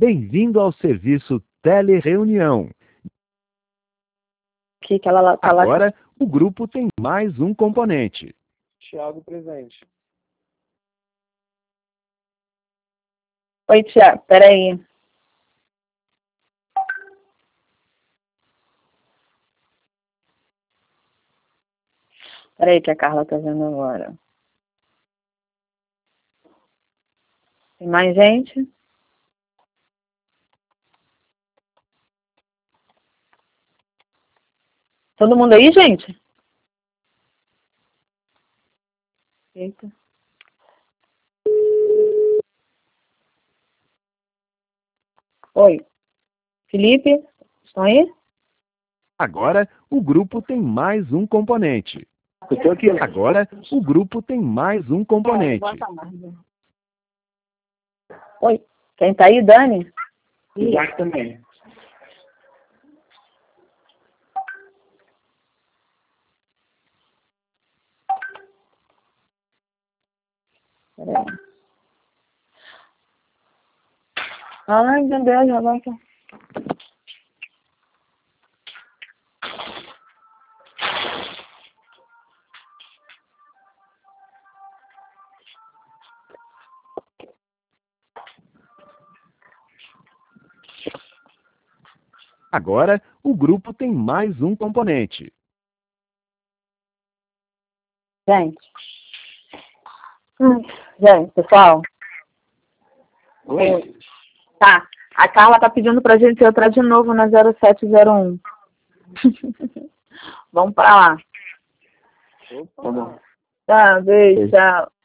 Bem-vindo ao serviço Telereunião. Que ela tá lá. Agora, o grupo tem mais um componente. Thiago presente. Oi, Thiago, peraí. Peraí que a Carla tá vendo agora. Tem mais gente? Todo mundo aí, gente? Eita. Oi. Felipe, estão aí? Agora, o grupo tem mais um componente. Eu tô aqui. Agora, o grupo tem mais um componente. Oi. Quem tá aí, Dani? Isaac também. Peraí. Ai, meu Deus, já vai. Agora, o grupo tem mais um componente. Gente. Gente, pessoal. Oi. Tá. A Carla tá pedindo pra gente entrar de novo na 0701. Vamos pra lá. Tá bom. Tá, beijo, tchau.